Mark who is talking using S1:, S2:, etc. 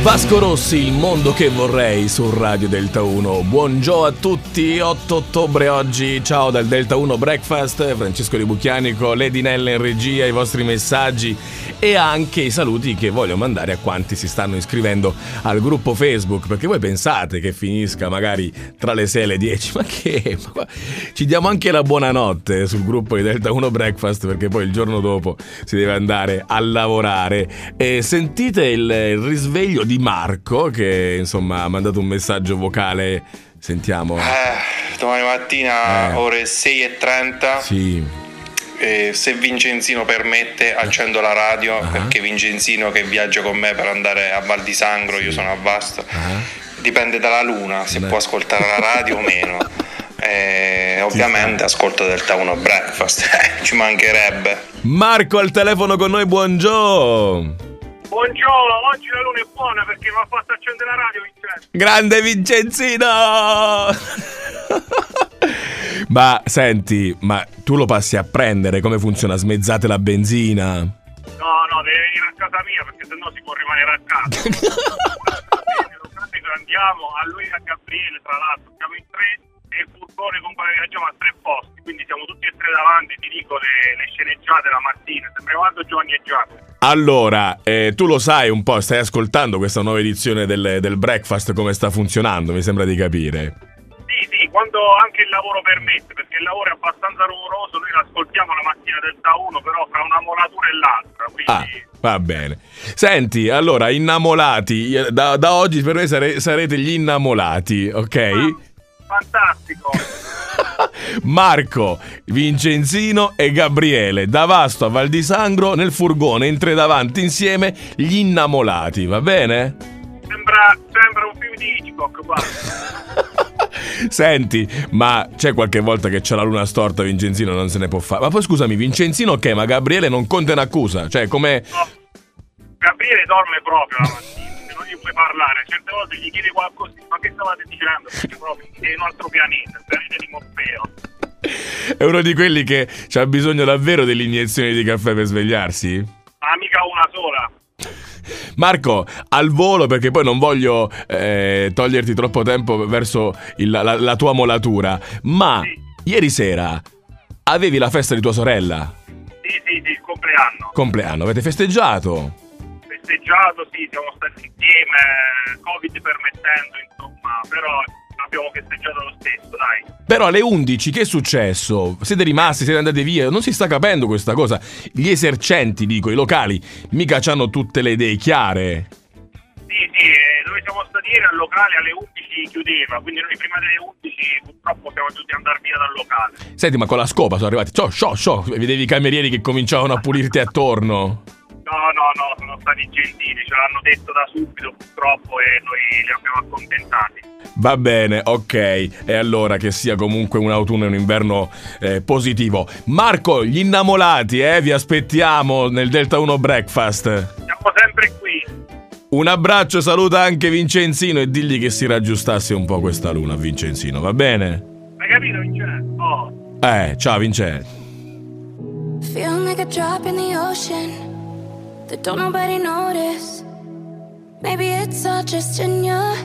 S1: Vasco Rossi, il mondo che vorrei su Radio Delta 1. Buongiorno a tutti, 8 ottobre oggi, ciao dal Delta 1 Breakfast, Francesco Di Bucchianico, Lady Nella in regia, i vostri messaggi e anche i saluti che voglio mandare a quanti si stanno iscrivendo al gruppo Facebook, perché voi pensate che finisca magari tra le 6 e le 10, ma che? Ci diamo anche la buonanotte sul gruppo di Delta 1 Breakfast, perché poi il giorno dopo si deve andare a lavorare. E sentite il risveglio di Marco, che insomma ha mandato un messaggio vocale. Sentiamo.
S2: Domani mattina ore 6:30.
S1: Sì.
S2: Se Vincenzino permette, accendo la radio, perché Vincenzino che viaggia con me per andare a Val di Sangro, io sono a Vasto. Dipende dalla luna se può ascoltare la radio o meno. Ovviamente ascolto Delta 1 Breakfast, ci mancherebbe.
S1: Marco al telefono con noi, buongiorno.
S3: Buongiorno, oggi la luna è buona perché mi ha fatto accendere la radio, Vincenzo.
S1: Grande Vincenzino! Ma senti, ma tu lo passi a prendere? Come funziona? Smezzate la benzina?
S3: No, deve venire a casa mia perché sennò si può rimanere a casa. Andiamo a lui e a Gabriele, tra l'altro, siamo in 3 e il furgone con cui viaggiamo a 3 posti, quindi siamo tutti e 3 davanti, ti dico le sceneggiate la mattina, sembra quando Giovanni e Giacomo.
S1: Allora, tu lo sai un po', stai ascoltando questa nuova edizione del Breakfast, come sta funzionando, mi sembra di capire.
S3: Sì, quando anche il lavoro permette, perché il lavoro è abbastanza rumoroso, noi l'ascoltiamo la mattina Delta 1, però fra una molatura e l'altra, quindi...
S1: Va bene. Senti, allora, innamolati, da oggi per noi sarete gli innamolati, ok?
S3: Fantastico.
S1: Marco, Vincenzino e Gabriele, da Vasto a Val di Sangro, nel furgone, in 3 davanti insieme, gli innamolati, va bene?
S3: Sembra un film di Hitchcock, guarda.
S1: Senti, ma c'è qualche volta che c'è la luna storta, Vincenzino non se ne può fare. Ma poi scusami, Vincenzino ok, ma Gabriele non conta in accusa, cioè come...
S3: No, Gabriele dorme proprio la mattina, se non gli puoi parlare, certe volte gli chiedi qualcosa, ma che stavate dicendo? Perché proprio è un altro pianeta, il pianeta di Morfeo.
S1: È uno di quelli che c'ha bisogno davvero dell'iniezione di caffè per svegliarsi?
S3: Mica una sola.
S1: Marco, al volo, perché poi non voglio toglierti troppo tempo verso la tua molatura, ma sì. Ieri sera avevi la festa di tua sorella?
S3: Sì, il compleanno.
S1: Compleanno, avete festeggiato?
S3: Festeggiato, sì, siamo stati insieme, Covid permettendo, insomma, però abbiamo festeggiato lo stesso, dai.
S1: Però alle 11 che è successo? Siete rimasti, siete andati via? Non si sta capendo questa cosa. Gli esercenti, dico, i locali, mica c'hanno tutte le idee chiare.
S3: Sì, dove siamo stati ieri al locale alle 11 chiudeva, quindi noi prima delle 11 purtroppo siamo dovuti andare via dal locale. Senti,
S1: ma con la scopa sono arrivati, vedevi i camerieri che cominciavano a pulirti attorno?
S3: No, sono stati gentili, ce l'hanno detto da subito purtroppo e noi li abbiamo accontentati.
S1: Va bene, ok, e allora che sia comunque un autunno e un inverno positivo. Marco, gli innamolati, vi aspettiamo nel Delta 1 Breakfast.
S3: Siamo sempre qui.
S1: Un abbraccio, saluta anche Vincenzino e digli che si raggiustasse un po' questa luna, Vincenzino, va bene?
S3: Hai capito, Vincenzo?
S1: Ciao Vincenzo.
S4: Feel like a drop in the ocean that don't nobody notice. Maybe it's all just in your